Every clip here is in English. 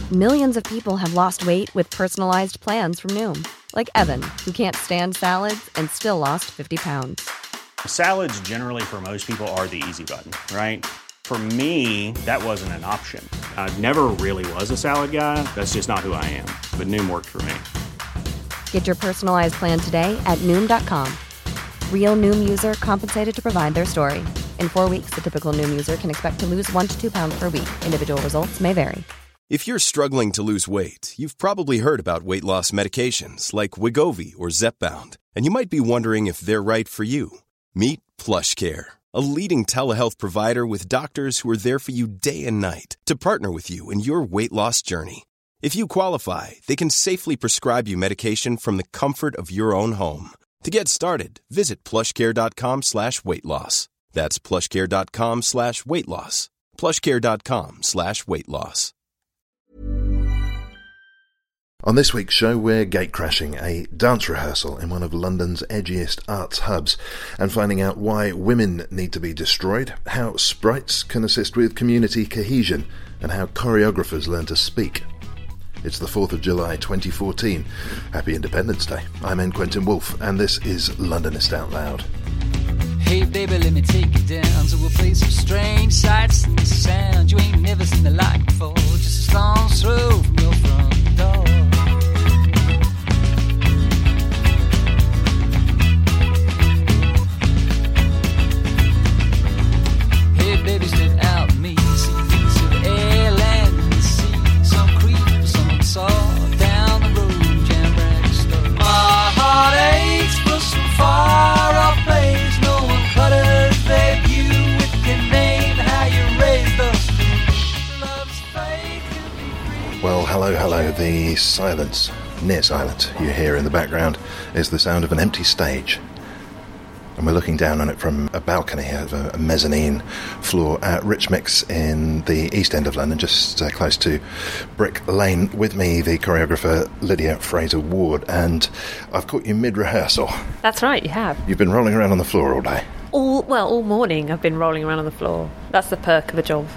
Millions of people have lost weight with personalized plans from Noom. Like Evan, who can't stand salads and still lost 50 pounds. Salads generally for most people are the easy button, right? For me, that wasn't an option. I never really was a salad guy. That's just not who I am. But Noom worked for me. Get your personalized plan today at Noom.com. Real Noom user compensated to provide their story. In 4 weeks, the typical Noom user can expect to lose 1 to 2 pounds per week. Individual results may vary. If you're struggling to lose weight, you've probably heard about weight loss medications like Wegovy or Zepbound, and you might be wondering if they're right for you. Meet PlushCare, a leading telehealth provider with doctors who are there for you day and night to partner with you in your weight loss journey. If you qualify, they can safely prescribe you medication from the comfort of your own home. To get started, visit plushcare.com/weightloss. That's plushcare.com/weightloss. plushcare.com/weightloss. On this week's show, we're gatecrashing a dance rehearsal in one of London's edgiest arts hubs and finding out why women need to be destroyed, how sprites can assist with community cohesion, and how choreographers learn to speak. It's the 4th of July 2014. Happy Independence Day. I'm N. Quentin Woolf, and this is Londonist Out Loud. Hey baby, let me take you down to a place of strange sights and sound. You ain't never seen the like before, just a stone's throw from your front door. Hey baby, step out and me, see the air, land and the sea. Some creep, some saw down the road, jam brag stuff. My heart aches for some far off place. No one cutters, babe, you with your name, how you raised us. Love's fake and be free. Well, hello. The silence, near silence, you hear in the background is the sound of an empty stage. And we're looking down on it from a balcony of a mezzanine floor at Rich Mix in the East End of London, just close to Brick Lane. With me, the choreographer Lydia Fraser-Ward, and I've caught you mid-rehearsal. That's right, you have. You've been rolling around on the floor all day. All morning I've been rolling around on the floor. That's the perk of the job.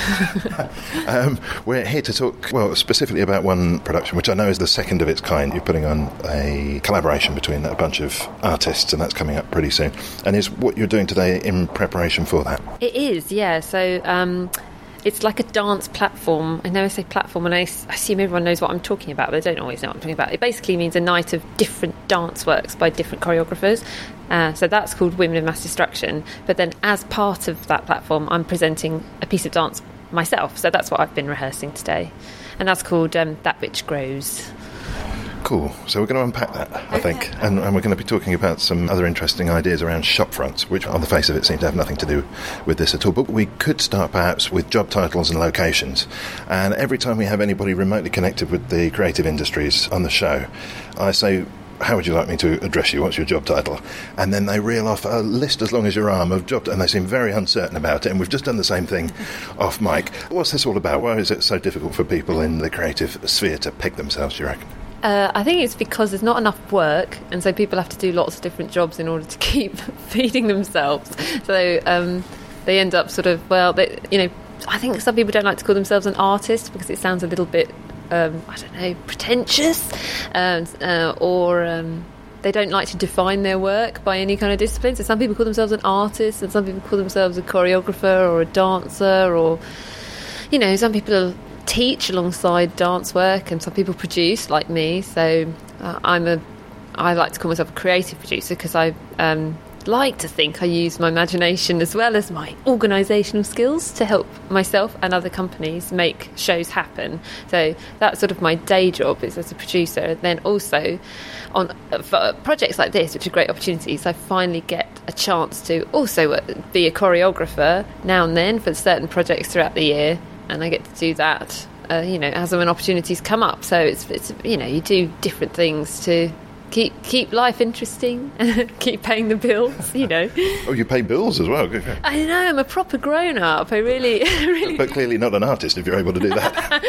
We're here to talk, specifically about one production, which I know is the second of its kind. You're putting on a collaboration between a bunch of artists, and that's coming up pretty soon. And is what you're doing today in preparation for that? It is, yeah. So it's like a dance platform. I know I say platform, and I assume everyone knows what I'm talking about, but they don't always know what I'm talking about. It basically means a night of different dance works by different choreographers. So that's called Women of Mass Destruction. But then as part of that platform, I'm presenting a piece of dance myself. So that's what I've been rehearsing today. And that's called That Which Grows. Cool. So we're going to unpack that, I think. And we're going to be talking about some other interesting ideas around shop fronts, which on the face of it seem to have nothing to do with this at all. But we could start perhaps with job titles and locations. And every time we have anybody remotely connected with the creative industries on the show, I say, how would you like me to address you? What's your job title? And then they reel off a list as long as your arm of jobs, and they seem very uncertain about it. And we've just done the same thing off mic. What's this all about? Why is it so difficult for people in the creative sphere to pick themselves, do you reckon? I think it's because there's not enough work, and so people have to do lots of different jobs in order to keep feeding themselves. So they end up sort of, I think some people don't like to call themselves an artist because it sounds a little bit, pretentious, or they don't like to define their work by any kind of discipline. So some people call themselves an artist, and some people call themselves a choreographer or a dancer, or, some people teach alongside dance work, and some people produce like me. So I like to call myself a creative producer because I like to think I use my imagination as well as my organisational skills to help myself and other companies make shows happen. So that's sort of my day job, is as a producer. And then also for projects like this, which are great opportunities, I finally get a chance to also be a choreographer now and then for certain projects throughout the year. And I get to do that, as and when opportunities come up. So it's you do different things to keep life interesting and keep paying the bills, Oh, you pay bills as well. I know, I'm a proper grown-up. I really... But clearly not an artist if you're able to do that.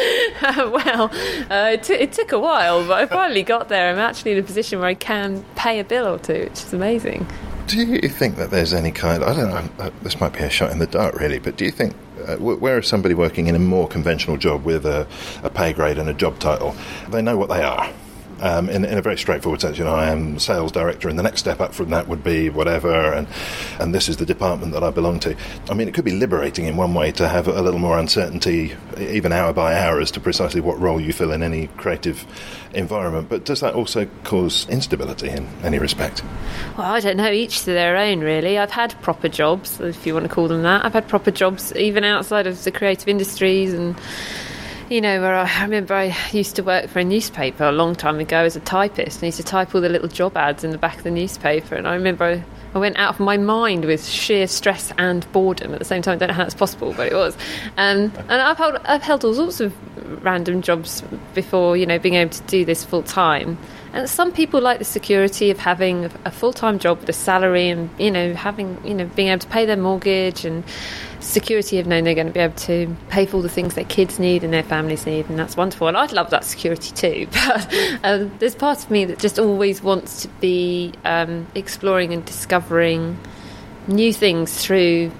It took a while, but I finally got there. I'm actually in a position where I can pay a bill or two, which is amazing. Do you think that there's any kind... I don't know, this might be a shot in the dark, really, but do you think... where is somebody working in a more conventional job with a pay grade and a job title, they know what they are? In a very straightforward sense, I am sales director, and the next step up from that would be whatever, and this is the department that I belong to. I mean, it could be liberating in one way to have a little more uncertainty, even hour by hour, as to precisely what role you fill in any creative environment. But does that also cause instability in any respect? Well, I don't know, each to their own, really. I've had proper jobs, if you want to call them that. I've had proper jobs even outside of the creative industries, and where I remember I used to work for a newspaper a long time ago as a typist, and I used to type all the little job ads in the back of the newspaper, and I remember I went out of my mind with sheer stress and boredom at the same time. I don't know how that's possible, but it was. And I've held all sorts of random jobs before, being able to do this full time. And some people like the security of having a full-time job with a salary and, being able to pay their mortgage, and security of knowing they're going to be able to pay for all the things their kids need and their families need, and that's wonderful. And I'd love that security too. But there's part of me that just always wants to be exploring and discovering new things through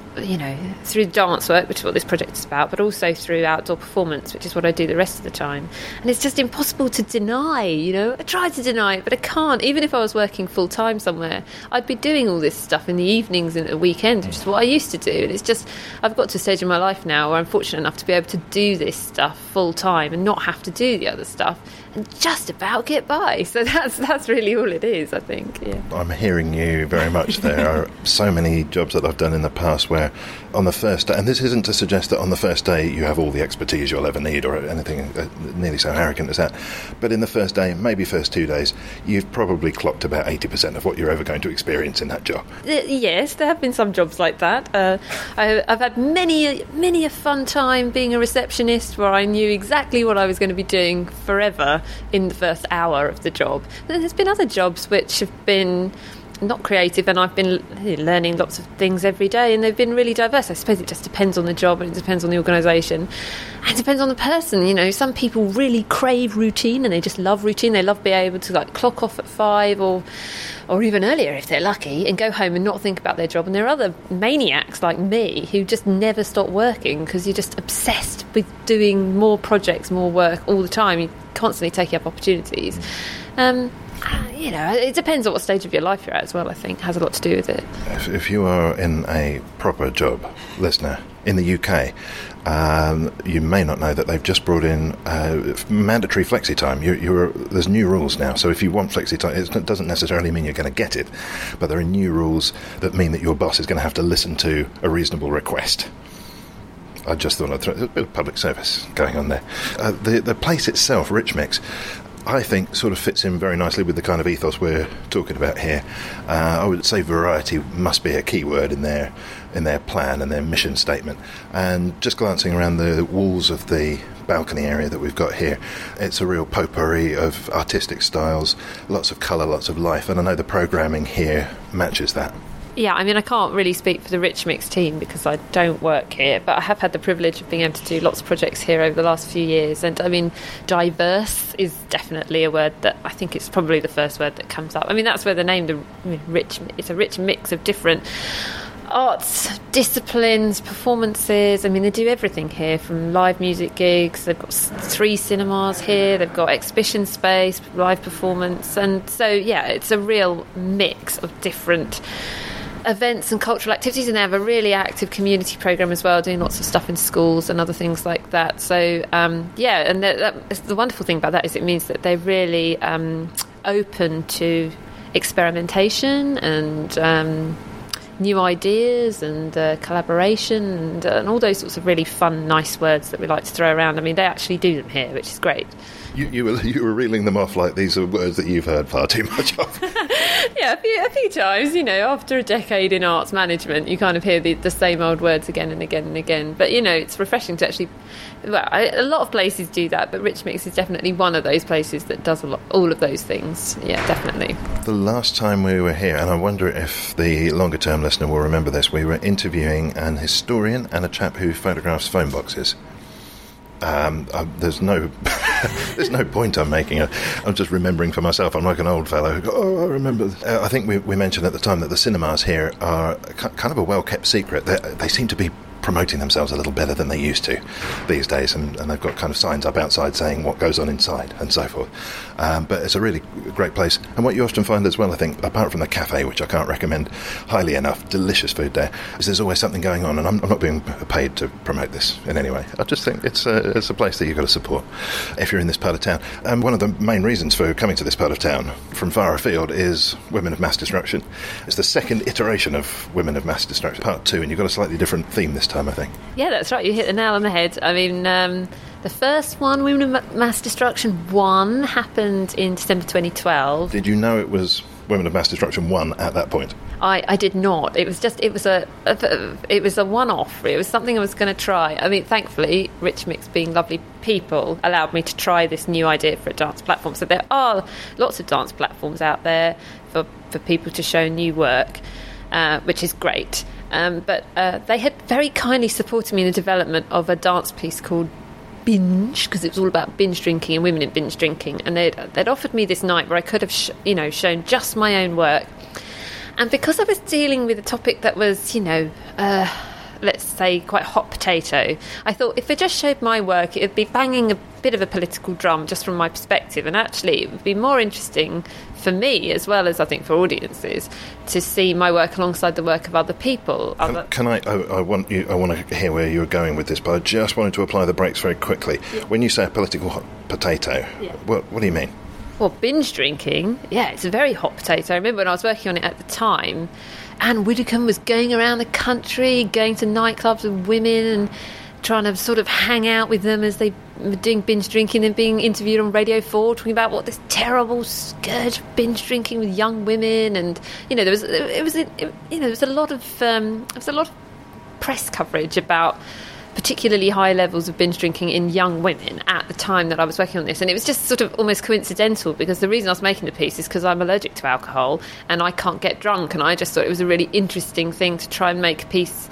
dance work, which is what this project is about, but also through outdoor performance, which is what I do the rest of the time. And it's just impossible to deny, I try to deny it, but I can't. Even if I was working full-time somewhere, I'd be doing all this stuff in the evenings and at the weekend, which is what I used to do. And it's just, I've got to a stage in my life now where I'm fortunate enough to be able to do this stuff full-time and not have to do the other stuff and just about get by. So that's really all it is, I think. Yeah. I'm hearing you very much. There are so many jobs that I've done in the past where on the first day, and this isn't to suggest that on the first day you have all the expertise you'll ever need or anything nearly so arrogant as that, but in the first day, maybe first 2 days, you've probably clocked about 80% of what you're ever going to experience in that job. Yes, there have been some jobs like that. I've had many a fun time being a receptionist where I knew exactly what I was going to be doing forever in the first hour of the job. Then there's been other jobs which have been not creative, and I've been learning lots of things every day, and they've been really diverse. I suppose it just depends on the job, and it depends on the organisation, and it depends on the person. Some people really crave routine, and they just love routine. They love being able to clock off at 5 or even earlier if they're lucky, and go home and not think about their job. And there are other maniacs like me who just never stop working because you're just obsessed with doing more projects, more work all the time. You're constantly taking up opportunities. It depends on what stage of your life you're at as well, I think. It has a lot to do with it. If you are in a proper job, listener, in the UK, you may not know that they've just brought in mandatory flexi time. There's new rules now, so if you want flexi time, it doesn't necessarily mean you're going to get it, but there are new rules that mean that your boss is going to have to listen to a reasonable request. I just thought I'd throw a bit of public service going on there. The place itself, Rich Mix, I think sort of fits in very nicely with the kind of ethos we're talking about here. I would say variety must be a key word in their plan and their mission statement. And just glancing around the walls of the balcony area that we've got here, it's a real potpourri of artistic styles, lots of colour, lots of life, and I know the programming here matches that. Yeah, I mean, I can't really speak for the Rich Mix team because I don't work here, but I have had the privilege of being able to do lots of projects here over the last few years. And I mean, diverse is definitely a word that I think it's probably the first word that comes up. I mean, that's where the name, it's a rich mix of different arts, disciplines, performances. I mean, they do everything here, from live music gigs. They've got 3 cinemas here. They've got exhibition space, live performance. And so, yeah, it's a real mix of different events and cultural activities, and they have a really active community program as well, doing lots of stuff in schools and other things like that. So and the wonderful thing about that is it means that they're really open to experimentation and new ideas and collaboration and all those sorts of really fun, nice words that we like to throw around. I mean, they actually do them here, which is great. You were reeling them off like these are words that you've heard far too much of. Yeah, a few times, after a decade in arts management, you kind of hear the same old words again and again and again. But, it's refreshing to actually... Well, a lot of places do that, but Rich Mix is definitely one of those places that does all of those things. Yeah, definitely. The last time we were here, and I wonder if the longer-term listener will remember this, we were interviewing an historian and a chap who photographs phone boxes. There's no There's no point I'm making. I'm just remembering for myself. I'm like an old fellow who go, oh, I remember. I think we mentioned at the time that the cinemas here are kind of a well-kept secret. They seem to be promoting themselves a little better than they used to these days, and they've got kind of signs up outside saying what goes on inside and so forth. But it's a really great place. And what you often find as well, I think, apart from the cafe, which I can't recommend highly enough, delicious food there, is there's always something going on. And I'm not being paid to promote this in any way. I just think it's a place that you've got to support if you're in this part of town. And one of the main reasons for coming to this part of town from far afield is Women of Mass Destruction. It's the second iteration of Women of Mass Destruction, part 2, and you've got a slightly different theme this time, I think. Yeah, that's right. You hit the nail on the head. I mean, the first one, Women of Mass Destruction 1, happened in December 2012. Did you know it was Women of Mass Destruction 1 at that point? I did not. It was a one-off. It was something I was going to try. I mean, thankfully, Rich Mix, being lovely people, allowed me to try this new idea for a dance platform. So there are lots of dance platforms out there for people to show new work, which is great. But they had very kindly supported me in the development of a dance piece called Binge, because it was all about binge drinking and women in binge drinking. And they'd offered me this night where I could have shown just my own work. And because I was dealing with a topic that was, let's say, quite hot potato, I thought if I just showed my work, it would be banging a bit of a political drum just from my perspective. And actually, it would be more interesting for me, as well as I think for audiences, to see my work alongside the work of other people. Can I want to hear where you're going with this, but I just wanted to apply the brakes very quickly. Yeah. When you say a political hot potato, yeah. What do you mean? Well, binge drinking, yeah, it's a very hot potato. I remember when I was working on it at the time, Anne Widdecombe was going around the country, going to nightclubs with women and trying to sort of hang out with them as they were doing binge drinking and being interviewed on Radio 4, talking about what this terrible scourge of binge drinking with young women. And there was a lot of press coverage about particularly high levels of binge drinking in young women at the time that I was working on this. And it was just sort of almost coincidental, because the reason I was making the piece is because I'm allergic to alcohol and I can't get drunk, and I just thought it was a really interesting thing to try and make a piece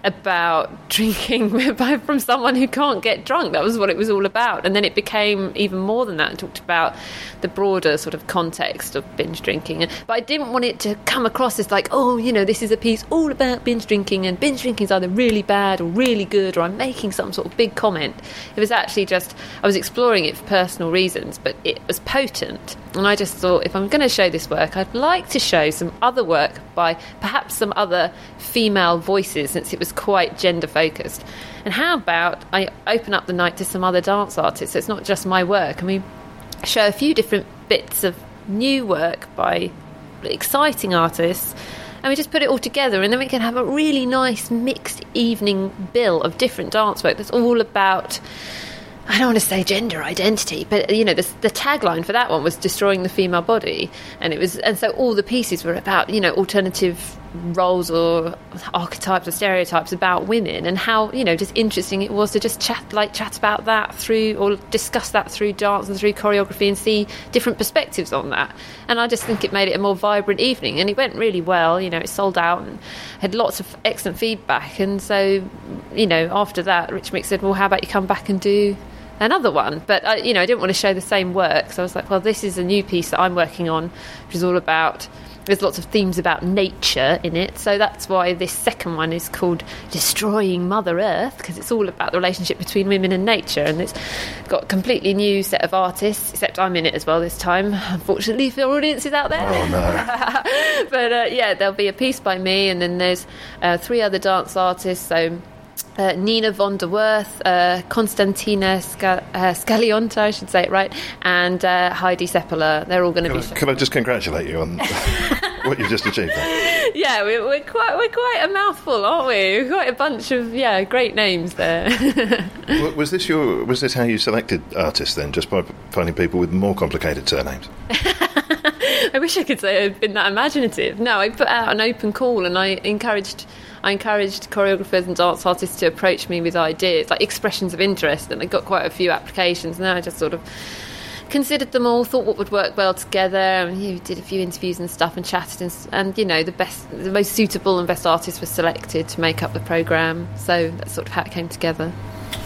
about drinking from someone who can't get drunk. That was what it was all about. And then it became even more than that and talked about the broader sort of context of binge drinking. But I didn't want it to come across as like, this is a piece all about binge drinking, and binge drinking is either really bad or really good, or I'm making some sort of big comment. It was actually just, I was exploring it for personal reasons, but it was potent. And I just thought, if I'm going to show this work, I'd like to show some other work by perhaps some other female voices, since it was quite gender focused. And how about I open up the night to some other dance artists, so it's not just my work, and we show a few different bits of new work by exciting artists, and we just put it all together, and then we can have a really nice mixed evening bill of different dance work that's all about, I don't want to say gender identity, but the tagline for that one was destroying the female body, and so all the pieces were about alternative roles or archetypes or stereotypes about women, and how just interesting it was to just chat about that through, or discuss that through dance and through choreography, and see different perspectives on that. And I just think it made it a more vibrant evening, and it went really well. It sold out and had lots of excellent feedback. And so after that, Rich Mix said, well, how about you come back and do another one? But I didn't want to show the same work, so I was like, well, this is a new piece that I'm working on, which is all about, there's lots of themes about nature in it, so that's why this second one is called Destroying Mother Earth, because it's all about the relationship between women and nature. And it's got a completely new set of artists, except I'm in it as well this time, unfortunately, for audiences out there. Oh no. But there'll be a piece by me, and then there's 3 other dance artists, so Nina von der Werth, Constantina Scalionta, I should say it right, and Heidi Seppeler. They're all going to be. Can I just congratulate you on what you've just achieved there? Yeah, we're quite a mouthful, aren't we? We're quite a bunch of great names there. Was this how you selected artists then? Just by finding people with more complicated surnames? I wish I could say I'd been that imaginative. No, I put out an open call, and I encouraged choreographers and dance artists to approach me with ideas, like expressions of interest, and I got quite a few applications, and then I just sort of considered them all, thought what would work well together, and did a few interviews and stuff, and chatted, and the most suitable and best artists were selected to make up the programme. So that's sort of how it came together.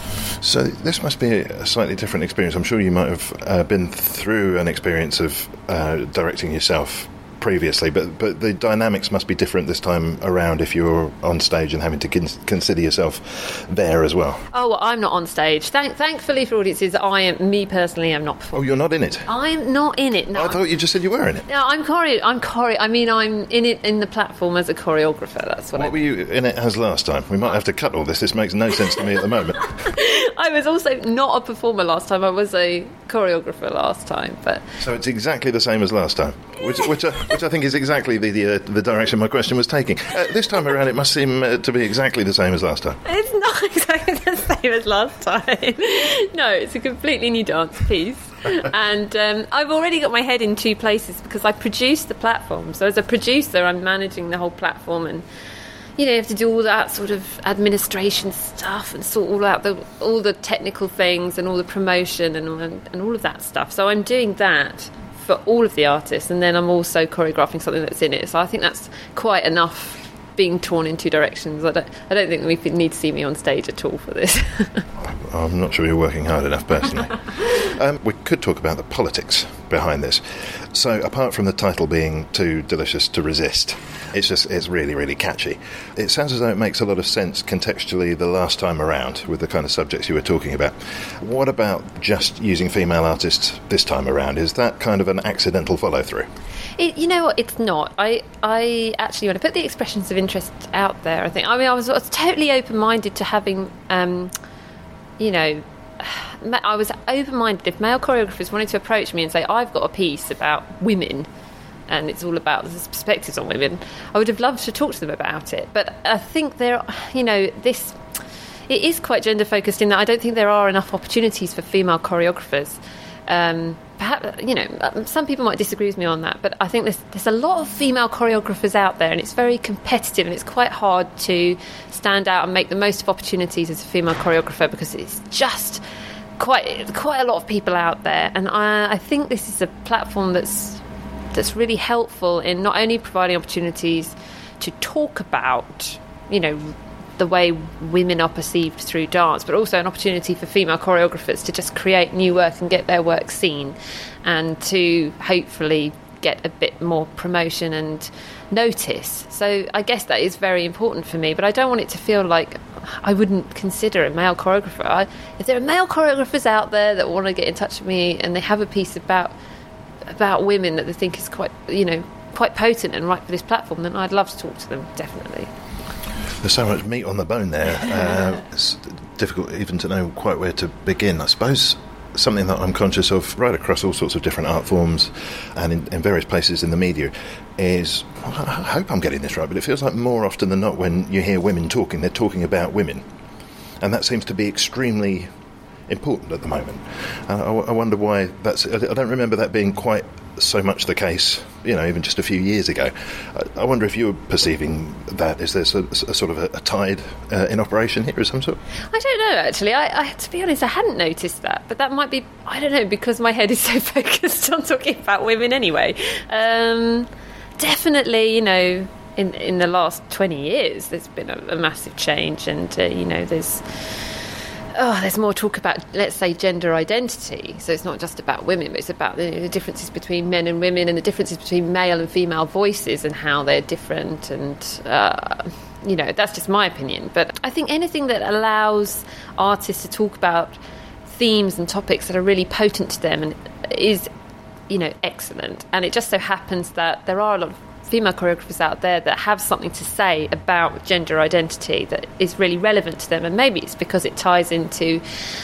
So this must be a slightly different experience. I'm sure you might have been through an experience of directing yourself previously, but the dynamics must be different this time around if you're on stage and having to consider yourself there as well. Oh, well, I'm not on stage. Thankfully for audiences, me personally am not performing. Oh, you're not in it? I'm not in it, no. I thought you just said you were in it. No, I'm in it in the platform as a choreographer. That's what were you in it as last time? We might have to cut all this. This makes no sense to me at the moment. I was also not a performer last time. I was a choreographer last time. But so it's exactly the same as last time, which I think is exactly the direction my question was taking. This time around, it must seem to be exactly the same as last time. It's not exactly the same as last time. No, it's a completely new dance piece. And I've already got my head in two places because I produce the platform. So as a producer, I'm managing the whole platform, and you have to do all that sort of administration stuff and sort all the technical things and all the promotion and all of that stuff. So I'm doing that for all of the artists, and then I'm also choreographing something that's in it. So I think that's quite enough being torn in two directions. I don't think we need to see me on stage at all for this. I'm not sure you're working hard enough, personally. We could talk about the politics behind this. So apart from the title being Too Delicious to Resist, it's really, really catchy. It sounds as though it makes a lot of sense contextually the last time around with the kind of subjects you were talking about. What about just using female artists this time around? Is that kind of an accidental follow-through? You know what? It's not. I actually, when I put the expressions of interest out there, I was totally open-minded to having, I was open-minded if male choreographers wanted to approach me and say, I've got a piece about women and it's all about the perspectives on women, I would have loved to talk to them about it. But I think it is quite gender-focused in that I don't think there are enough opportunities for female choreographers. Perhaps, some people might disagree with me on that, but I think there's a lot of female choreographers out there, and it's very competitive, and it's quite hard to stand out and make the most of opportunities as a female choreographer because it's just quite a lot of people out there. And I think this is a platform that's really helpful in not only providing opportunities to talk about, the way women are perceived through dance, but also an opportunity for female choreographers to just create new work and get their work seen, and to hopefully get a bit more promotion and notice. So I guess that is very important for me, but I don't want it to feel like I wouldn't consider a male choreographer. If there are male choreographers out there that want to get in touch with me and they have a piece about women that they think is quite potent and right for this platform, then I'd love to talk to them, definitely. There's so much meat on the bone there. It's difficult even to know quite where to begin. I suppose something that I'm conscious of right across all sorts of different art forms and in various places in the media is, I hope I'm getting this right, but it feels like more often than not when you hear women talking, they're talking about women. And that seems to be extremely important at the moment. I wonder why that's... I don't remember that being quite so much the case, even just a few years ago. I wonder if you're perceiving that. Is there a sort of a tide in operation here of some sort? I don't know, actually. I to be honest, I hadn't noticed that, but that might be, I don't know, because my head is so focused on talking about women anyway. Definitely, in the last 20 years, there's been a massive change, and, there's more talk about, let's say, gender identity. So it's not just about women, but it's about the differences between men and women and the differences between male and female voices and how they're different. And, that's just my opinion. But I think anything that allows artists to talk about themes and topics that are really potent to them and is, excellent. And it just so happens that there are a lot of female choreographers out there that have something to say about gender identity that is really relevant to them, and maybe it's because it ties into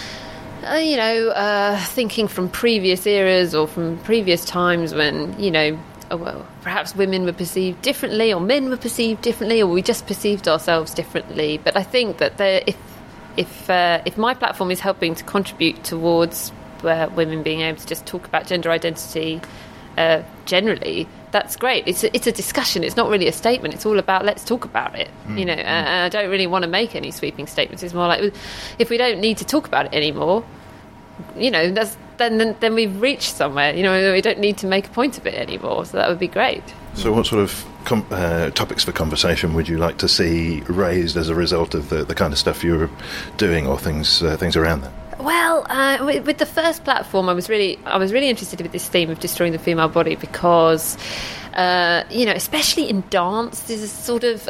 thinking from previous eras or from previous times when perhaps women were perceived differently or men were perceived differently, or we just perceived ourselves differently. But I think that if my platform is helping to contribute towards women being able to just talk about gender identity generally, that's great. It's a discussion. It's not really a statement. It's all about let's talk about it. And I don't really want to make any sweeping statements. It's more like if we don't need to talk about it anymore, then we've reached somewhere. You know, we don't need to make a point of it anymore. So that would be great. So what sort of topics for conversation would you like to see raised as a result of the kind of stuff you're doing, or things around that? Well, with the first platform, I was really interested with this theme of destroying the female body because, especially in dance, there's a sort of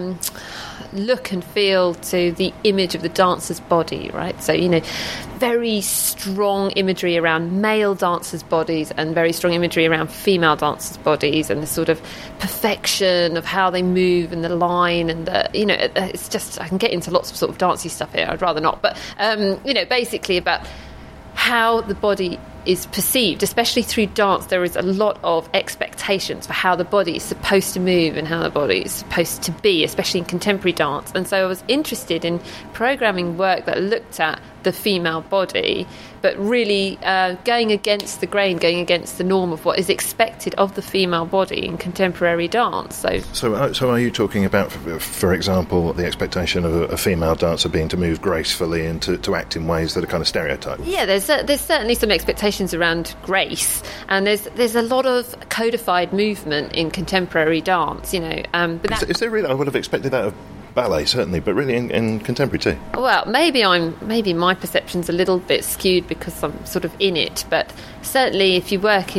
look and feel to the image of the dancer's body, right? So, very strong imagery around male dancers' bodies and very strong imagery around female dancers' bodies, and the sort of perfection of how they move and the line and it's just, I can get into lots of sort of dancey stuff here. I'd rather not, but basically about how the body is perceived, especially through dance. There is a lot of expectations for how the body is supposed to move and how the body is supposed to be, especially in contemporary dance. And so I was interested in programming work that looked at the female body, but really going against the grain, going against the norm of what is expected of the female body in contemporary dance. So are you talking about, for example, the expectation of a female dancer being to move gracefully and to act in ways that are kind of stereotyped? Yeah, there's certainly some expectations around grace, and there's a lot of codified movement in contemporary dance. But is there really? I would have expected that of ballet, certainly, but really in contemporary too. Well, maybe my perception's a little bit skewed because I'm sort of in it, but certainly if you work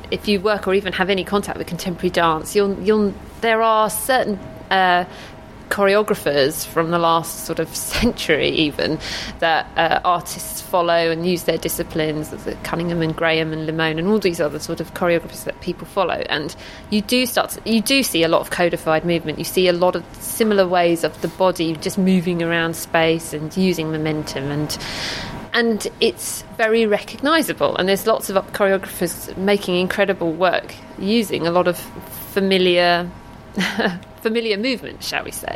or even have any contact with contemporary dance, there are certain choreographers from the last sort of century even that artists follow and use their disciplines, the Cunningham and Graham and Limone and all these other sort of choreographers that people follow, and you do see a lot of codified movement. You see a lot of similar ways of the body just moving around space and using momentum, and it's very recognisable, and there's lots of choreographers making incredible work using a lot of familiar movement, shall we say.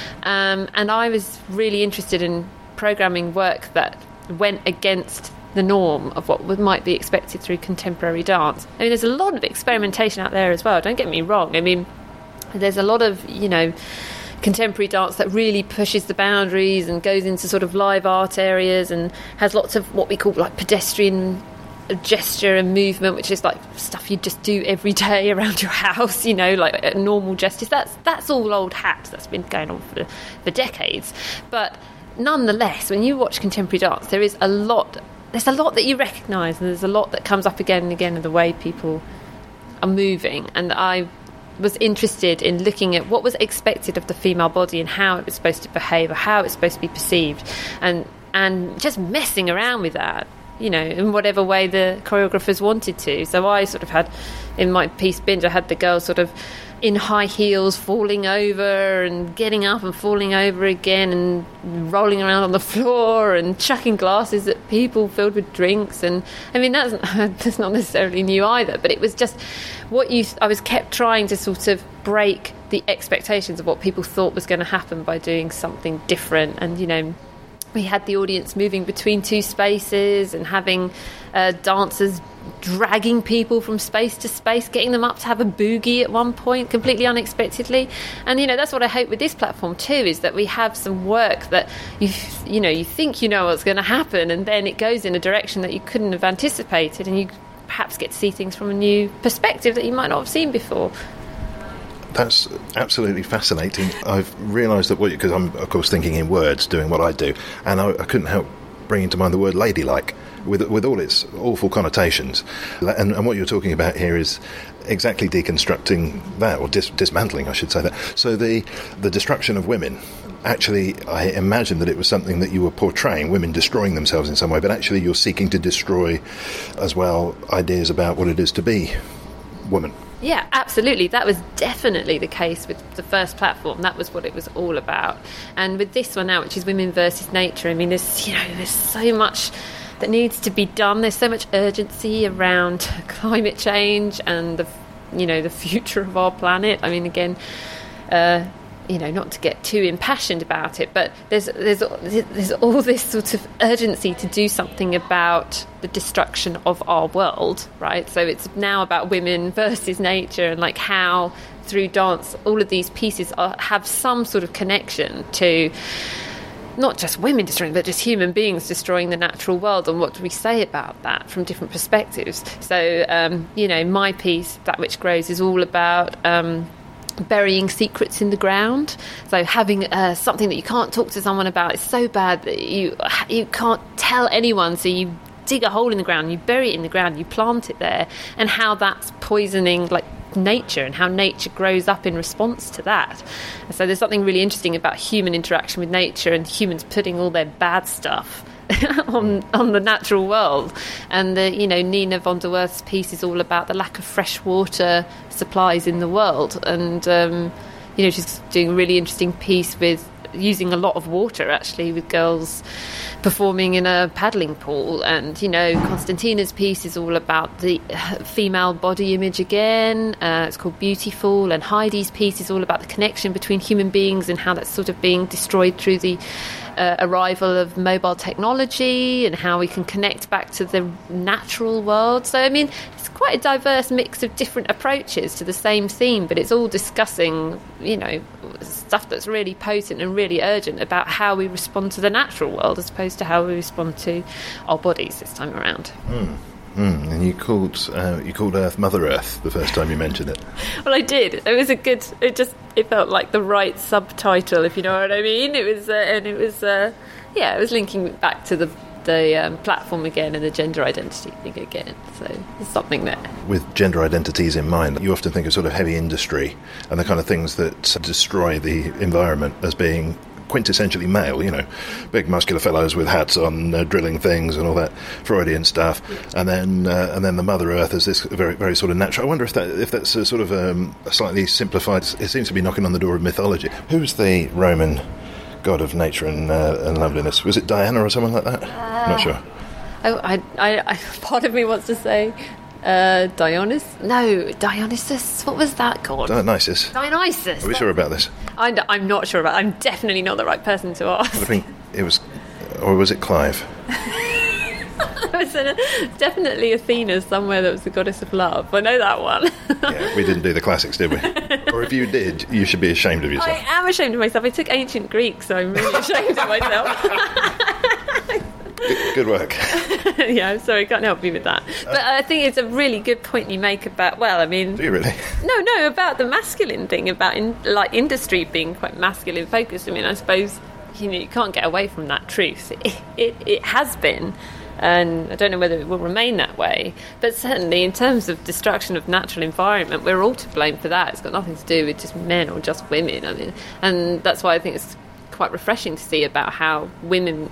And I was really interested in programming work that went against the norm of what might be expected through contemporary dance. I mean, there's a lot of experimentation out there as well, don't get me wrong. I mean, there's a lot of, contemporary dance that really pushes the boundaries and goes into sort of live art areas and has lots of what we call like pedestrian gesture and movement, which is like stuff you just do every day around your house, like normal gestures. That's all old hat. That's been going on for decades. But nonetheless, when you watch contemporary dance, there's a lot that you recognise, and there's a lot that comes up again and again in the way people are moving. And I was interested in looking at what was expected of the female body and how it was supposed to behave or how it was supposed to be perceived, and just messing around with that, in whatever way the choreographers wanted to. So I sort of had, in my piece Binge, I had the girls sort of in high heels falling over and getting up and falling over again and rolling around on the floor and chucking glasses at people filled with drinks. And I mean, that's not necessarily new either, but it was just I was kept trying to sort of break the expectations of what people thought was going to happen by doing something different. And we had the audience moving between two spaces and having dancers dragging people from space to space, getting them up to have a boogie at one point, completely unexpectedly. And, that's what I hope with this platform too, is that we have some work that you think what's going to happen, and then it goes in a direction that you couldn't have anticipated, and you perhaps get to see things from a new perspective that you might not have seen before. That's absolutely fascinating. I've realised that because I'm, of course, thinking in words, doing what I do, and I couldn't help bringing to mind the word ladylike, with all its awful connotations. And what you're talking about here is exactly deconstructing that, or dismantling, I should say that. So the destruction of women, actually, I imagine that it was something that you were portraying, women destroying themselves in some way, but actually you're seeking to destroy as well ideas about what it is to be woman. Yeah, absolutely. That was definitely the case with the first platform. That was what it was all about. And with this one now, which is Women versus Nature, I mean, there's so much that needs to be done. There's so much urgency around climate change and the future of our planet. I mean, again, not to get too impassioned about it, but there's all this sort of urgency to do something about the destruction of our world, right? So it's now about women versus nature, and like how through dance all of these pieces have some sort of connection to not just women destroying, but just human beings destroying the natural world, and what do we say about that from different perspectives? So, my piece, That Which Grows, is all about burying secrets in the ground. So having something that you can't talk to someone about is so bad that you can't tell anyone, so you dig a hole in the ground, you bury it in the ground, you plant it there, and how that's poisoning nature, and how nature grows up in response to that. So there's something really interesting about human interaction with nature, and humans putting all their bad stuff on the natural world. And Nina von der Werth's piece is all about the lack of fresh water supplies in the world, and she's doing a really interesting piece with using a lot of water, actually, with girls performing in a paddling pool. And Constantina's piece is all about the female body image again. It's called Beautiful. And Heidi's piece is all about the connection between human beings and how that's sort of being destroyed through the arrival of mobile technology, and how we can connect back to the natural world. So it's quite a diverse mix of different approaches to the same theme, but it's all discussing stuff that's really potent and really urgent about how we respond to the natural world as opposed to how we respond to our bodies this time around. And you called Earth Mother Earth the first time you mentioned it. Well, I did. It was it felt like the right subtitle, if you know what I mean. It was it was linking back to the platform again, and the gender identity thing again. So there's something there. With gender identities in mind, you often think of sort of heavy industry and the kind of things that destroy the environment as being quintessentially male, big muscular fellows with hats on, drilling things and all that Freudian stuff, and then the Mother Earth is this very, very sort of natural. I wonder if that's a sort of a slightly simplified. It seems to be knocking on the door of mythology. Who's the Roman god of nature and loveliness? Was it Diana or someone like that? I'm not sure. I part of me wants to say Dionysus. What was that god? Dionysus. Dionysus. Are we sure about this? I'm not sure about it. I'm definitely not the right person to ask. I think it was, or was it Clive? It was definitely Athena somewhere, that was the goddess of love. I know that one. Yeah, we didn't do the classics, did we? Or if you did, you should be ashamed of yourself. I am ashamed of myself. I took ancient Greek, so I'm really ashamed of myself. Good work. Yeah, I'm sorry, I can't help you with that. But I think it's a really good point you make about, Do you really? No, about the masculine thing, about industry being quite masculine focused. I suppose you can't get away from that truth. It has been, and I don't know whether it will remain that way, but certainly in terms of destruction of natural environment, we're all to blame for that. It's got nothing to do with just men or just women. And that's why I think it's quite refreshing to see about how women...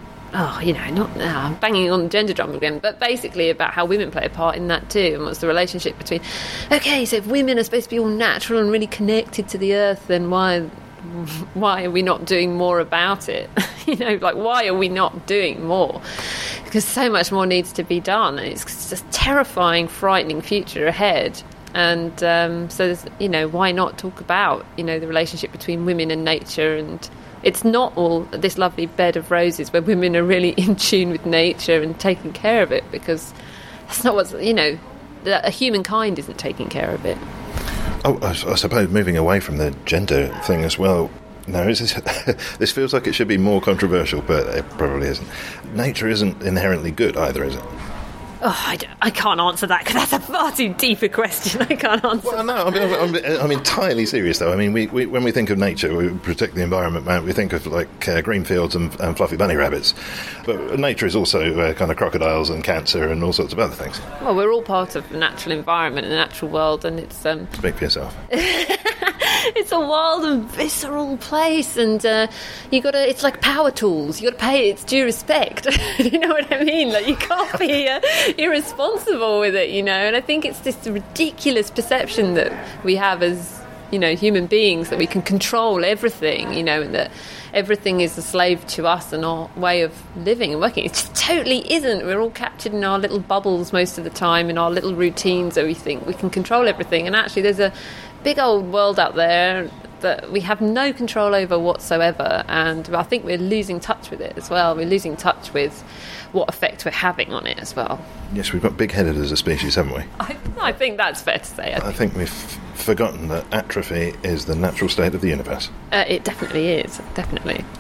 I'm banging on the gender drum again, but basically about how women play a part in that too, and what's the relationship between, okay, so if women are supposed to be all natural and really connected to the earth, then why are we not doing more about it? Why are we not doing more? Because so much more needs to be done, and it's just a terrifying, frightening future ahead. And so there's, why not talk about, the relationship between women and nature? And it's not all this lovely bed of roses where women are really in tune with nature and taking care of it, because that's not what's, humankind isn't taking care of it. Oh, I suppose moving away from the gender thing as well. No, this feels like it should be more controversial, but it probably isn't. Nature isn't inherently good either, is it? Oh, I can't answer that, because that's a far too deep a question. I can't answer. Well, no, I'm entirely serious, though. We when we think of nature, we protect the environment, we think of green fields and fluffy bunny rabbits. But nature is also kind of crocodiles and cancer and all sorts of other things. Well, we're all part of the natural environment and the natural world, and it's... Speak for yourself. It's a wild and visceral place, and it's like power tools. You got to pay its due respect. You know what I mean? You can't be irresponsible with it, And I think it's this ridiculous perception that we have as, human beings, that we can control everything, and that everything is a slave to us and our way of living and working. It just totally isn't. We're all captured in our little bubbles most of the time, in our little routines, where we think we can control everything. And actually there's a big old world out there that we have no control over whatsoever, and I think we're losing touch with it as well. We're losing touch with what effect we're having on it as well. Yes, we've got big-headed as a species, haven't we? I think that's fair to say. I think we've forgotten that atrophy is the natural state of the universe. It definitely is, definitely.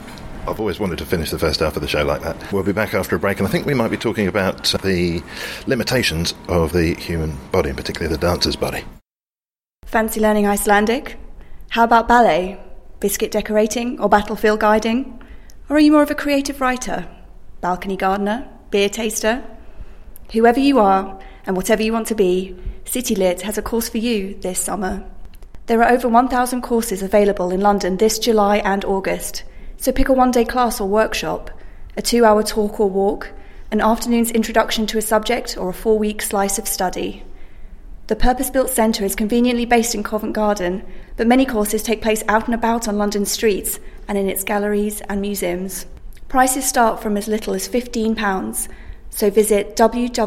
I've always wanted to finish the first half of the show like that. We'll be back after a break, and I think we might be talking about the limitations of the human body, and particularly the dancer's body. Fancy learning Icelandic? How about ballet, biscuit decorating, or battlefield guiding? Or are you more of a creative writer, balcony gardener, beer taster? Whoever you are, and whatever you want to be, City Lit has a course for you this summer. There are over 1,000 courses available in London this July and August, so pick a one-day class or workshop, a 2-hour talk or walk, an afternoon's introduction to a subject, or a 4-week slice of study. The purpose-built centre is conveniently based in Covent Garden, but many courses take place out and about on London streets and in its galleries and museums. Prices start from as little as £15, so visit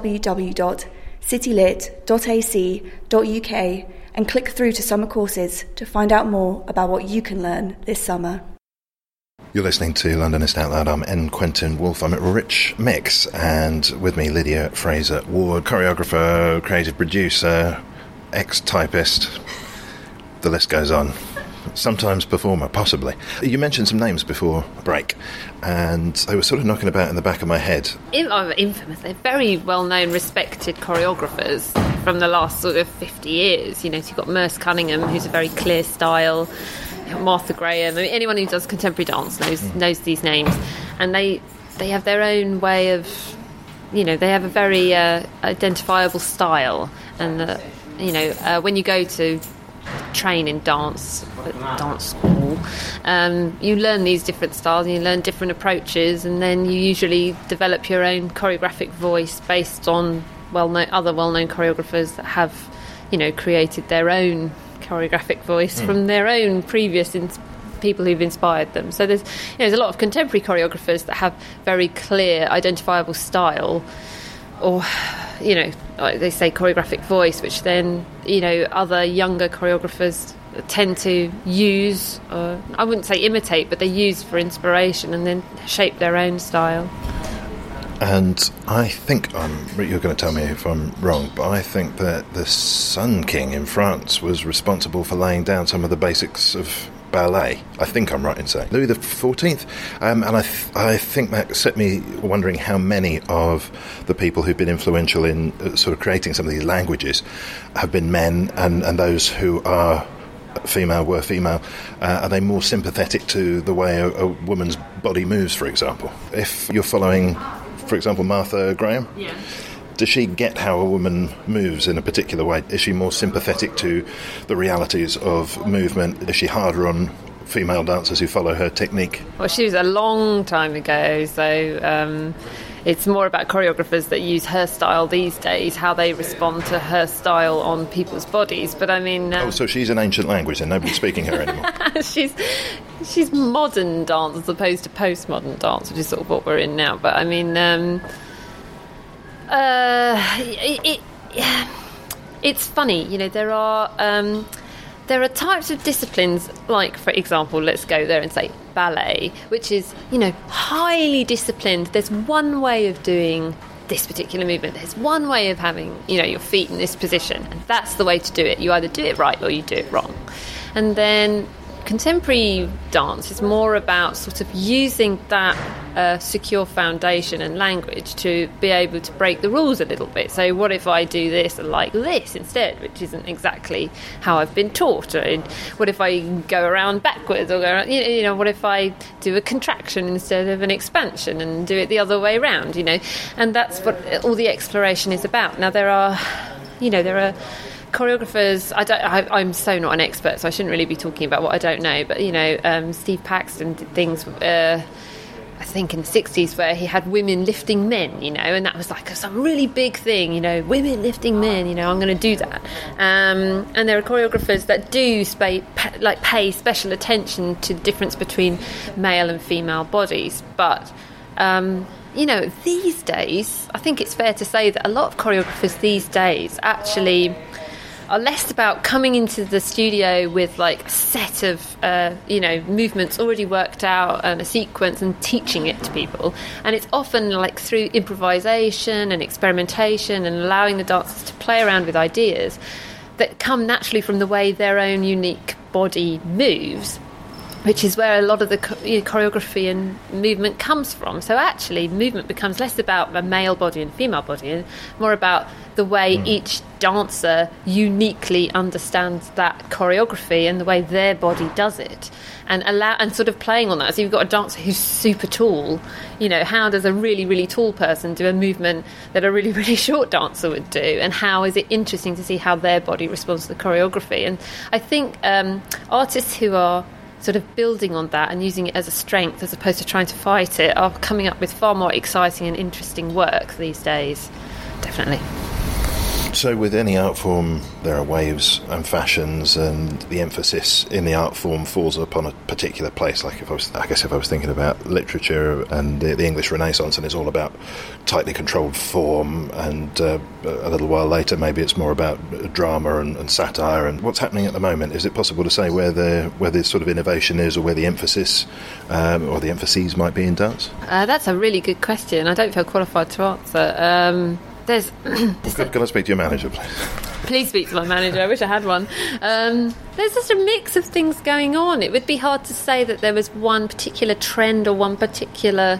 www.citylit.ac.uk and click through to summer courses to find out more about what you can learn this summer. You're listening to Londonist Out Loud. I'm N. Quentin Wolfe. I'm at Rich Mix, and with me Lydia Fraser Ward, choreographer, creative producer, ex-typist. The list goes on. Sometimes performer, possibly. You mentioned some names before break, and they were sort of knocking about in the back of my head. Infamous. They're very well-known, respected choreographers from the last sort of 50 years. You know, so you've got Merce Cunningham, who's a very clear style. Martha Graham. I mean, anyone who does contemporary dance knows these names, and they have their own way of, you know, they have a very identifiable style, and when you go to train in dance school, you learn these different styles and you learn different approaches, and then you usually develop your own choreographic voice based on other well-known choreographers that have, you know, created their own choreographic voice from their own previous people who've inspired them. So there's a lot of contemporary choreographers that have very clear, identifiable style, or, you know, like they say, choreographic voice, which then, you know, other younger choreographers tend to use, I wouldn't say imitate, but they use for inspiration and then shape their own style. And I think, you're going to tell me if I'm wrong, but I think that the Sun King in France was responsible for laying down some of the basics of ballet. I think I'm right in saying. Louis XIV. And I think that set me wondering how many of the people who've been influential in sort of creating some of these languages have been men, and those who are female were female. Are they more sympathetic to the way a woman's body moves, for example? If you're following, for example, Martha Graham, yeah. Does she get how a woman moves in a particular way? Is she more sympathetic to the realities of movement? Is she harder on female dancers who follow her technique? Well, she was a long time ago, so it's more about choreographers that use her style these days, how they respond to her style on people's bodies. But I mean... so she's an ancient language and nobody's speaking her anymore. She's modern dance as opposed to postmodern dance, which is sort of what we're in now. But I mean... it's funny, you know, there are types of disciplines, like, for example, let's go there and say ballet, which is, you know, highly disciplined. There's one way of doing this particular movement. There's one way of having, you know, your feet in this position, and that's the way to do it. You either do it right or you do it wrong. And then contemporary dance is more about sort of using that secure foundation and language to be able to break the rules a little bit. So what if I do this like this instead, which isn't exactly how I've been taught? Or what if I go around backwards, or go around, you know, what if I do a contraction instead of an expansion and do it the other way around, you know? And that's what all the exploration is about. Now there are choreographers, I'm so not an expert, so I shouldn't really be talking about what I don't know, but, you know, Steve Paxton did things, I think in the 60s, where he had women lifting men, you know, and that was like some really big thing, you know, women lifting men, you know, I'm going to do that. And there are choreographers that do pay special attention to the difference between male and female bodies, but... you know, these days, I think it's fair to say that a lot of choreographers these days actually are less about coming into the studio with like a set of, you know, movements already worked out and a sequence and teaching it to people. And it's often like through improvisation and experimentation and allowing the dancers to play around with ideas that come naturally from the way their own unique body moves, which is where a lot of the choreography and movement comes from. So actually, movement becomes less about a male body and female body, and more about the way each dancer uniquely understands that choreography and the way their body does it, and sort of playing on that. So you've got a dancer who's super tall. You know, how does a really, really tall person do a movement that a really, really short dancer would do? And how is it interesting to see how their body responds to the choreography? And I think artists who are sort of building on that and using it as a strength as opposed to trying to fight it are coming up with far more exciting and interesting work these days. Definitely. So with any art form, there are waves and fashions, and the emphasis in the art form falls upon a particular place. Like if I was thinking about literature and the English Renaissance, and it's all about tightly controlled form, and a little while later maybe it's more about drama and satire. And what's happening at the moment? Is it possible to say where the sort of innovation is, or where the emphasis or the emphases might be in dance? That's a really good question. I don't feel qualified to answer. Can I speak to your manager, please? Please speak to my manager. I wish I had one. There's just a mix of things going on. It would be hard to say that there was one particular trend or one particular,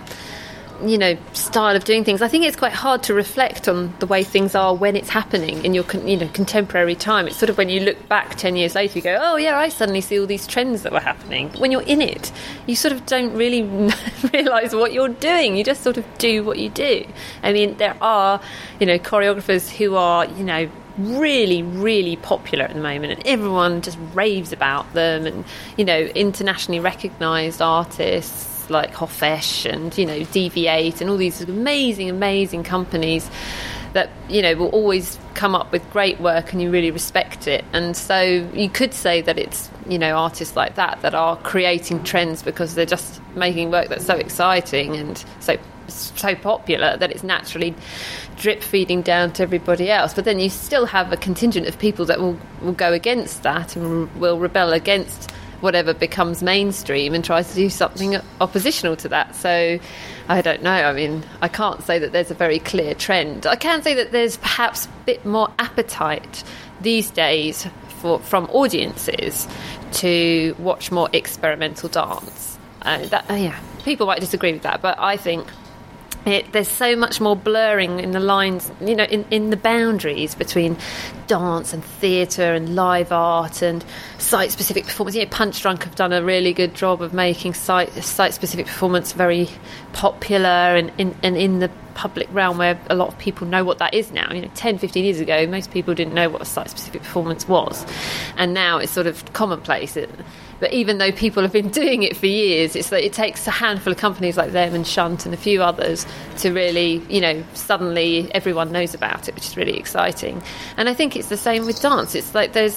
style of doing things. I think it's quite hard to reflect on the way things are when it's happening in your, contemporary time. It's sort of when you look back 10 years later, you go, oh yeah, I suddenly see all these trends that were happening. When you're in it, you sort of don't really realise what you're doing. You just sort of do what you do. I mean, there are, choreographers who are, really, really popular at the moment, and everyone just raves about them, and, internationally recognised artists like Hofesh and Deviate and all these amazing companies that will always come up with great work, and you really respect it. And so you could say that it's artists like that are creating trends because they're just making work that's so exciting and so popular that it's naturally drip feeding down to everybody else. But then you still have a contingent of people that will go against that and will rebel against whatever becomes mainstream and tries to do something oppositional to that. So I don't know. I mean, I can't say that there's a very clear trend. I can say that there's perhaps a bit more appetite these days from audiences to watch more experimental dance. People might disagree with that, but I think there's so much more blurring in the lines, in the boundaries between dance and theatre and live art and site-specific performance. Punch Drunk have done a really good job of making site-specific performance very popular and in the public realm, where a lot of people know what that is now. 10, 15 years ago, most people didn't know what a site-specific performance was, and now it's sort of commonplace. But even though people have been doing it for years, it's that it takes a handful of companies like them and Shunt and a few others to really, suddenly everyone knows about it, which is really exciting. And I think it's the same with dance. It's like there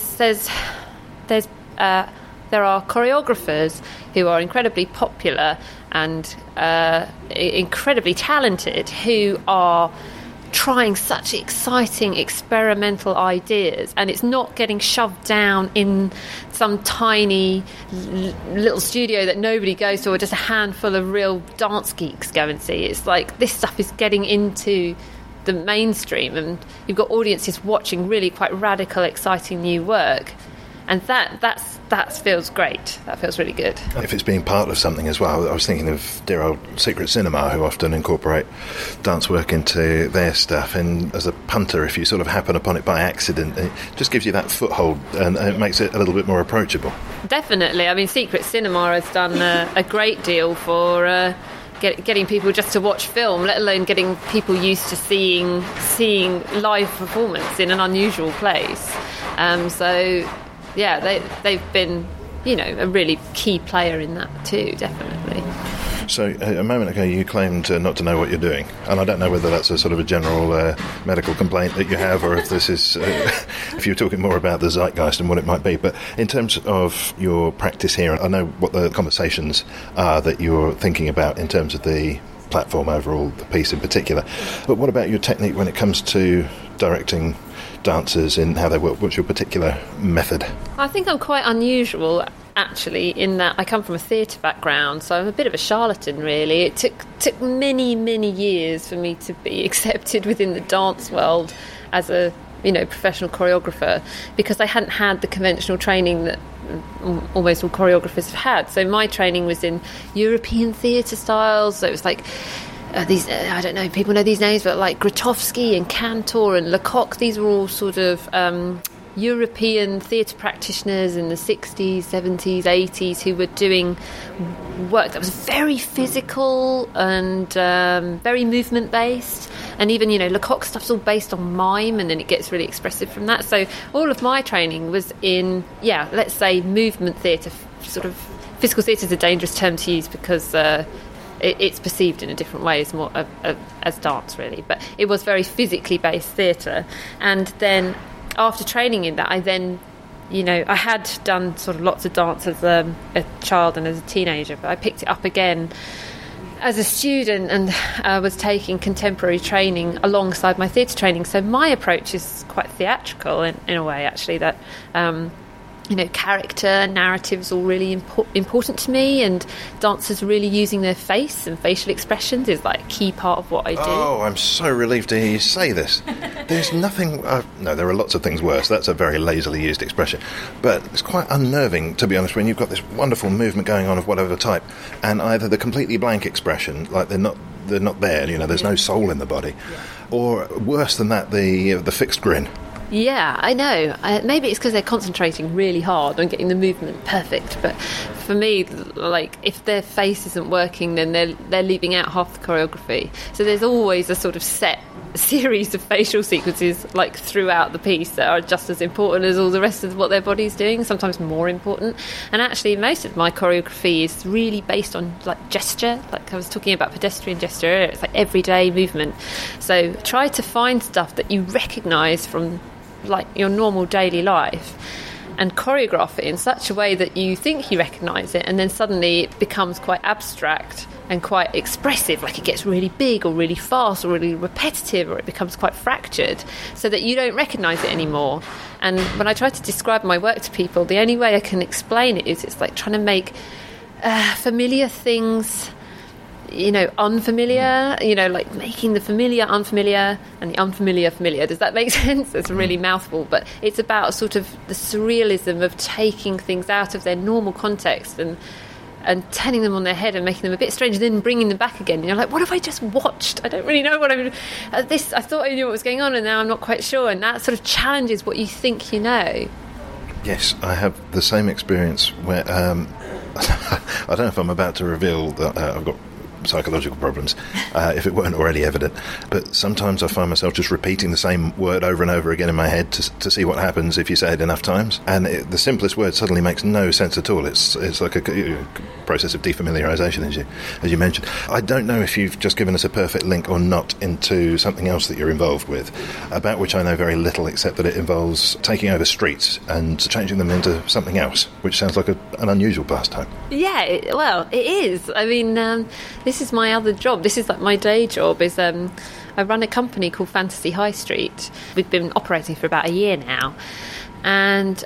are choreographers who are incredibly popular and incredibly talented, who are trying such exciting experimental ideas, and it's not getting shoved down in some tiny little studio that nobody goes to, or just a handful of real dance geeks go and see. It's like this stuff is getting into the mainstream, and you've got audiences watching really quite radical, exciting new work, and that feels great. That feels really good. If it's being part of something as well, I was thinking of dear old Secret Cinema, who often incorporate dance work into their stuff, and as a punter, if you sort of happen upon it by accident, it just gives you that foothold, and it makes it a little bit more approachable. Definitely. I mean, Secret Cinema has done a great deal for getting people just to watch film, let alone getting people used to seeing live performance in an unusual place. They've been, a really key player in that too, definitely. So a moment ago you claimed not to know what you're doing, and I don't know whether that's a sort of a general medical complaint that you have, or if this is if you're talking more about the zeitgeist and what it might be. But in terms of your practice here, I know what the conversations are that you're thinking about in terms of the platform overall, the piece in particular. But what about your technique when it comes to directing dancers in how they work? What's your particular method? I think I'm quite unusual, actually, in that I come from a theatre background, so I'm a bit of a charlatan, really. It took many, many years for me to be accepted within the dance world as a professional choreographer, because I hadn't had the conventional training that almost all choreographers have had. So my training was in European theatre styles. So it was like these, I don't know, people know these names, but like Grotowski and Cantor and Lecoq, these were all sort of European theatre practitioners in the 60s, 70s, 80s who were doing work that was very physical and very movement-based. And even, Lecoq stuff's all based on mime, and then it gets really expressive from that. So all of my training was in, let's say, movement theatre. Sort of physical theatre is a dangerous term to use because it's perceived in a different way as more as dance, really. But it was very physically based theatre. And then after training in that, I then, I had done sort of lots of dance as a child and as a teenager, but I picked it up again as a student and was taking contemporary training alongside my theatre training. So my approach is quite theatrical in a way, actually, that character, narratives all really important to me, and dancers really using their face and facial expressions is like a key part of what I do. Oh, I'm so relieved to hear you say this. There's nothing... no, there are lots of things worse. That's a very lazily used expression. But it's quite unnerving, to be honest, when you've got this wonderful movement going on of whatever type, and either the completely blank expression, like they're not there, there's no soul in the body, or worse than that, the fixed grin. Yeah, I know. Maybe it's because they're concentrating really hard on getting the movement perfect. But for me, like, if their face isn't working, then they're leaving out half the choreography. So there's always a sort of set series of facial sequences, like, throughout the piece that are just as important as all the rest of what their body's doing, sometimes more important. And actually, most of my choreography is really based on, like, gesture. Like I was talking about pedestrian gesture earlier. It's like everyday movement. So try to find stuff that you recognise from, like, your normal daily life, and choreograph it in such a way that you think you recognise it, and then suddenly it becomes quite abstract and quite expressive, like it gets really big or really fast or really repetitive, or it becomes quite fractured so that you don't recognise it anymore. And when I try to describe my work to people, the only way I can explain it is it's like trying to make familiar things unfamiliar, like making the familiar unfamiliar and the unfamiliar familiar. Does that make sense? It's a really mouthful, but it's about sort of the surrealism of taking things out of their normal context and turning them on their head and making them a bit strange, and then bringing them back again. You're like, what have I just watched? I don't really know what I'm... I thought I knew what was going on, and now I'm not quite sure. And that sort of challenges what you think you know. Yes, I have the same experience where... I don't know if I'm about to reveal that I've got psychological problems, if it weren't already evident, but sometimes I find myself just repeating the same word over and over again in my head to see what happens if you say it enough times, and the simplest word suddenly makes no sense at all. It's like a process of defamiliarisation, as you mentioned. I don't know if you've just given us a perfect link or not into something else that you're involved with, about which I know very little, except that it involves taking over streets and changing them into something else, which sounds like an unusual pastime. Yeah, it is. I mean, this is my other job. This is like my day job. Is I run a company called Fantasy High Street. We've been operating for about a year now, and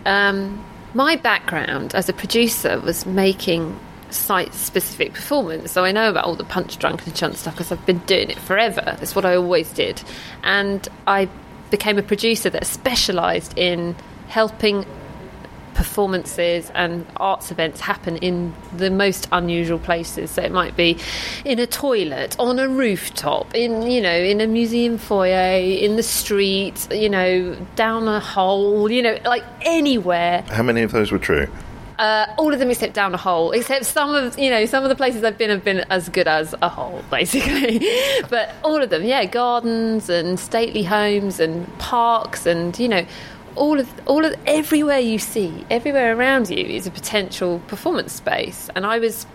my background as a producer was making site-specific performance. So I know about all the punch, drunk and chunt stuff because I've been doing it forever. It's what I always did, and I became a producer that specialised in helping performances and arts events happen in the most unusual places. So it might be in a toilet, on a rooftop, in a museum foyer, in the street, down a hole, like anywhere. How many of those were true? All of them except down a hole, except some of the places I've been have been as good as a hole, basically. But all of them, gardens and stately homes and parks and all of everywhere you see, everywhere around you is a potential performance space. And I was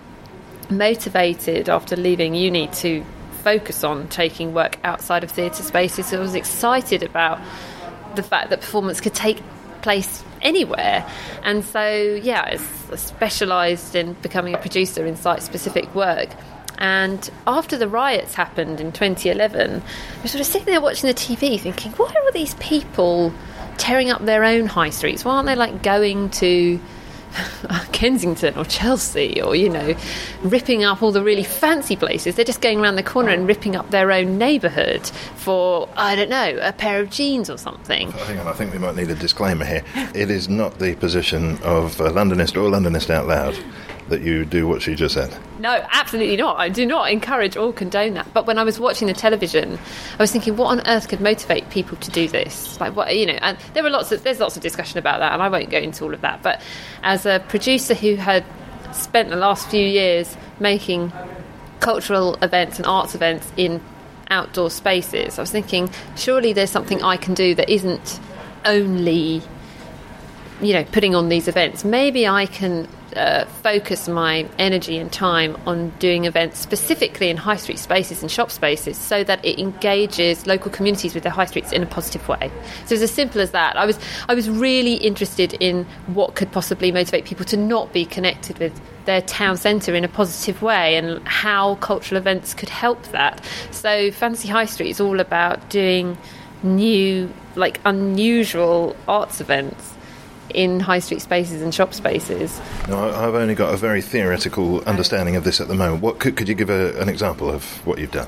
motivated after leaving uni to focus on taking work outside of theatre spaces. So I was excited about the fact that performance could take place anywhere. And so, I specialised in becoming a producer in site-specific work. And after the riots happened in 2011, I was sort of sitting there watching the TV thinking, why are all these people tearing up their own high streets? Why aren't they like going to Kensington or Chelsea or, ripping up all the really fancy places. They're just going around the corner and ripping up their own neighbourhood for, I don't know, a pair of jeans or something. Hang on, I think we might need a disclaimer here. It is not the position of a Londonist or Londonist Out Loud that you do what she just said. No, absolutely not. I do not encourage or condone that. But when I was watching the television, I was thinking, what on earth could motivate people to do this? Like, what, and there's lots of discussion about that, and I won't go into all of that. But as a producer who had spent the last few years making cultural events and arts events in outdoor spaces, I was thinking, surely there's something I can do that isn't only, putting on these events. Maybe I can focus my energy and time on doing events specifically in high street spaces and shop spaces so that it engages local communities with their high streets in a positive way. So it's as simple as that. I was really interested in what could possibly motivate people to not be connected with their town centre in a positive way and how cultural events could help that. So Fancy High Street is all about doing new, unusual arts events in high street spaces and shop spaces. Now, I've only got a very theoretical understanding of this at the moment. What could you give an example of what you've done?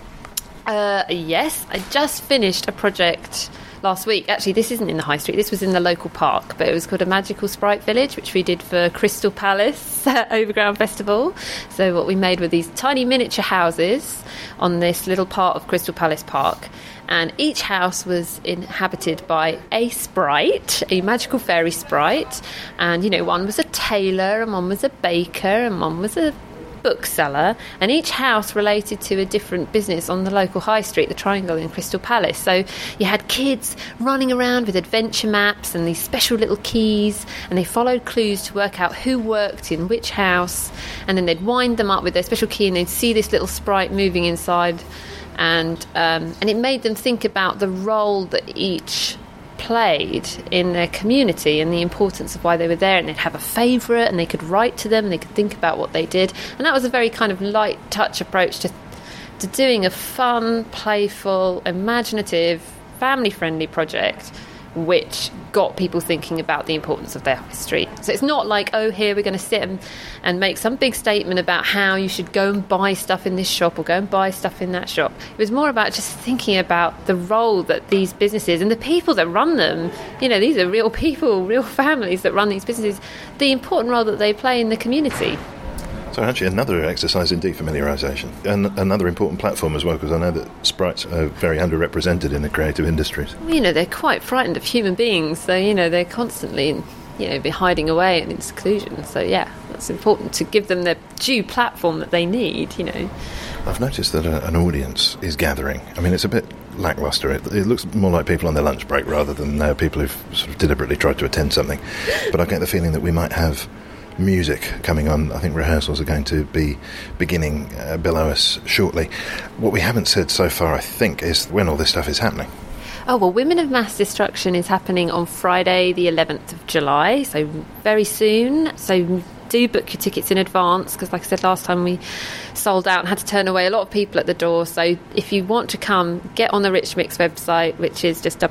Yes, I just finished a project last week. Actually, this isn't in the high street, this was in the local park, but it was called A Magical Sprite Village, which we did for Crystal Palace Overground Festival. So what we made were these tiny miniature houses on this little part of Crystal Palace Park, and each house was inhabited by a sprite, a magical fairy sprite, and one was a tailor, and one was a baker, and one was a bookseller, and each house related to a different business on the local high street, the Triangle in Crystal Palace. So you had kids running around with adventure maps and these special little keys, and they followed clues to work out who worked in which house, and then they'd wind them up with their special key and they'd see this little sprite moving inside, and it made them think about the role that each played in their community and the importance of why they were there, and they'd have a favourite and they could write to them and they could think about what they did. And that was a very kind of light touch approach to doing a fun, playful, imaginative, family friendly project which got people thinking about the importance of their high street. So it's not like, here we're going to sit and make some big statement about how you should go and buy stuff in this shop or go and buy stuff in that shop. It was more about just thinking about the role that these businesses and the people that run them, these are real people, real families that run these businesses, the important role that they play in the community. So actually another exercise in defamiliarisation, and another important platform as well, because I know that sprites are very underrepresented in the creative industries. Well, they're quite frightened of human beings, so, they're constantly, be hiding away and in seclusion. So, yeah, that's important to give them the due platform that they need, I've noticed that an audience is gathering. I mean, it's a bit lacklustre. It looks more like people on their lunch break rather than people who've sort of deliberately tried to attend something. But I get the feeling that we might have music coming on. I think rehearsals are going to be beginning below us shortly. What we haven't said so far, I think, is when all this stuff is happening. Oh, well, Women of Mass Destruction is happening on Friday the 11th of July, so very soon. So do book your tickets in advance, because like I said last time, we sold out and had to turn away a lot of people at the door. So if you want to come, get on the Rich Mix website, which is just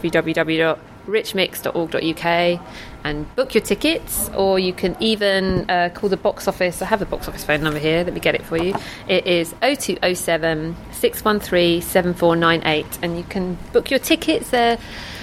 www.richmix.org.uk, and book your tickets, or you can even call the box office. I have a box office phone number here, let me get it for you. It is 0207 613 7498, and you can book your tickets. There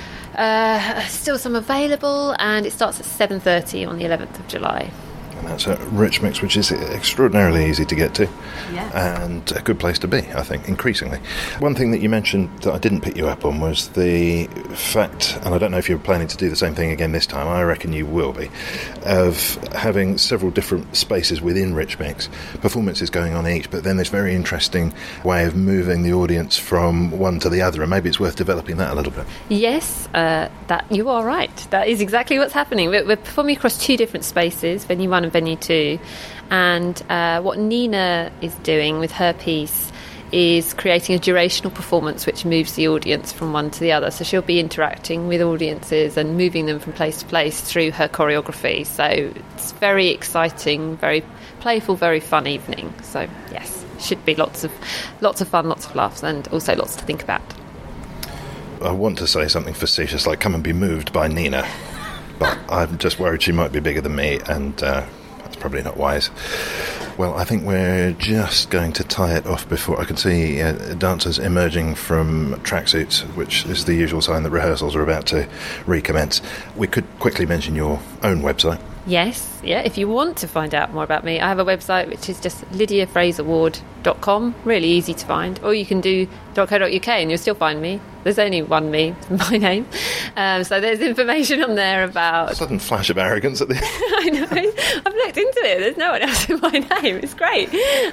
still some available, and it starts at 7:30 on the 11th of July. And that's at Rich Mix, which is extraordinarily easy to get to, and a good place to be, I think, increasingly. One thing that you mentioned that I didn't pick you up on was the fact, and I don't know if you're planning to do the same thing again this time, I reckon you will be, of having several different spaces within Rich Mix, performances going on each, but then this very interesting way of moving the audience from one to the other, and maybe it's worth developing that a little bit. Yes, that you are right. That is exactly what's happening. We're performing across two different spaces, Venue 1 and Venue 2, and what Nina is doing with her piece is creating a durational performance which moves the audience from one to the other. So she'll be interacting with audiences and moving them from place to place through her choreography. So it's very exciting, very playful, very fun evening. So yes, should be lots of fun, lots of laughs, and also lots to think about. I want to say something facetious like come and be moved by Nina, but I'm just worried she might be bigger than me, and That's probably not wise. Well, I think we're just going to tie it off before I can see dancers emerging from tracksuits, which is the usual sign that rehearsals are about to recommence. We could quickly mention your own website. Yes, yeah. If you want to find out more about me, I have a website which is just lydiafraserward.com. Really easy to find. Or you can do .co.uk and you'll still find me. There's only one me, my name. So there's information on there about... A sudden flash of arrogance at the end. I know. I've looked into it. There's no one else in my name. It's great.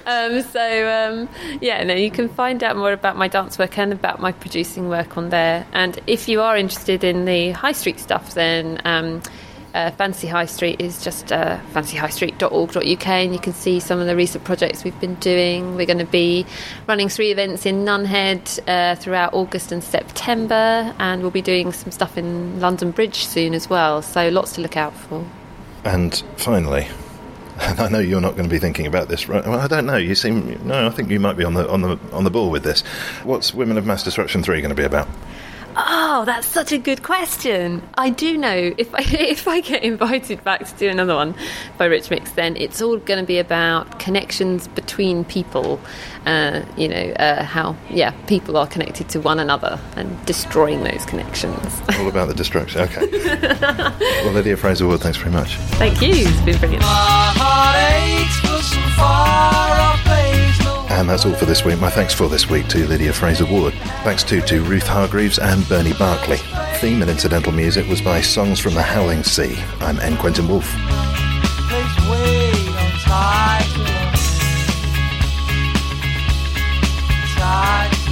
You can find out more about my dance work and about my producing work on there. And if you are interested in the high street stuff, then... Fancy High Street is just fancyhighstreet.org.uk, and you can see some of the recent projects we've been doing. We're going to be running 3 events in Nunhead throughout August and September, and we'll be doing some stuff in London Bridge soon as well, so lots to look out for. And finally, and I know you're not going to be thinking about this, right? Well, I don't know. I think you might be on the ball with this. What's Women of Mass Destruction 3 going to be about? Oh, that's such a good question. I do know if I get invited back to do another one by Rich Mix, then it's all going to be about connections between people. How people are connected to one another and destroying those connections. All about the destruction. Okay. Well, Lydia Fraser-Ward, thanks very much. Thank you. It's been brilliant. My heart aches for some far-off place. And that's all for this week. My thanks for this week to Lydia Fraser-Ward. Thanks to Ruth Hargreaves and Bernie Barkley. Theme and incidental music was by Songs from the Howling Sea. I'm N. Quentin Woolf. Place way on tide to London. Tide to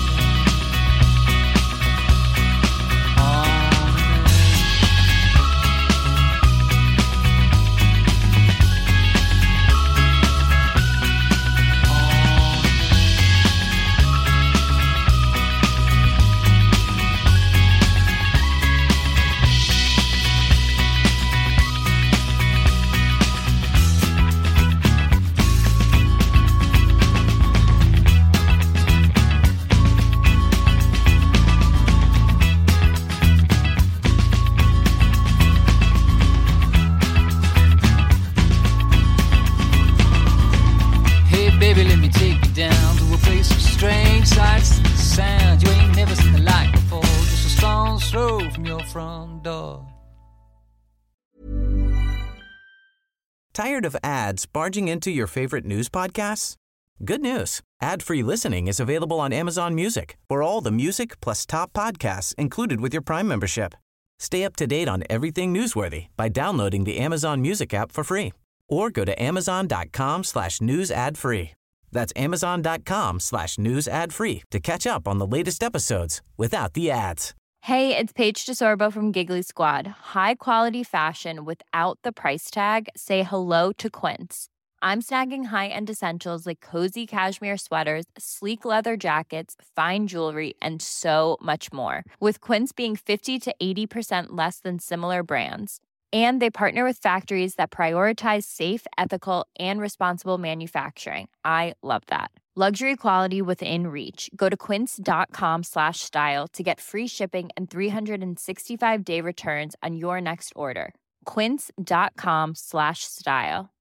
Tired of ads barging into your favorite news podcasts? Good news. Ad-free listening is available on Amazon Music for all the music plus top podcasts included with your Prime membership. Stay up to date on everything newsworthy by downloading the Amazon Music app for free or go to amazon.com/news ad free. That's amazon.com/news ad free to catch up on the latest episodes without the ads. Hey, it's Paige DeSorbo from Giggly Squad. High quality fashion without the price tag. Say hello to Quince. I'm snagging high-end essentials like cozy cashmere sweaters, sleek leather jackets, fine jewelry, and so much more. With Quince being 50 to 80% less than similar brands. And they partner with factories that prioritize safe, ethical, and responsible manufacturing. I love that. Luxury quality within reach. Go to quince.com/style to get free shipping and 365-day returns on your next order. Quince.com/style.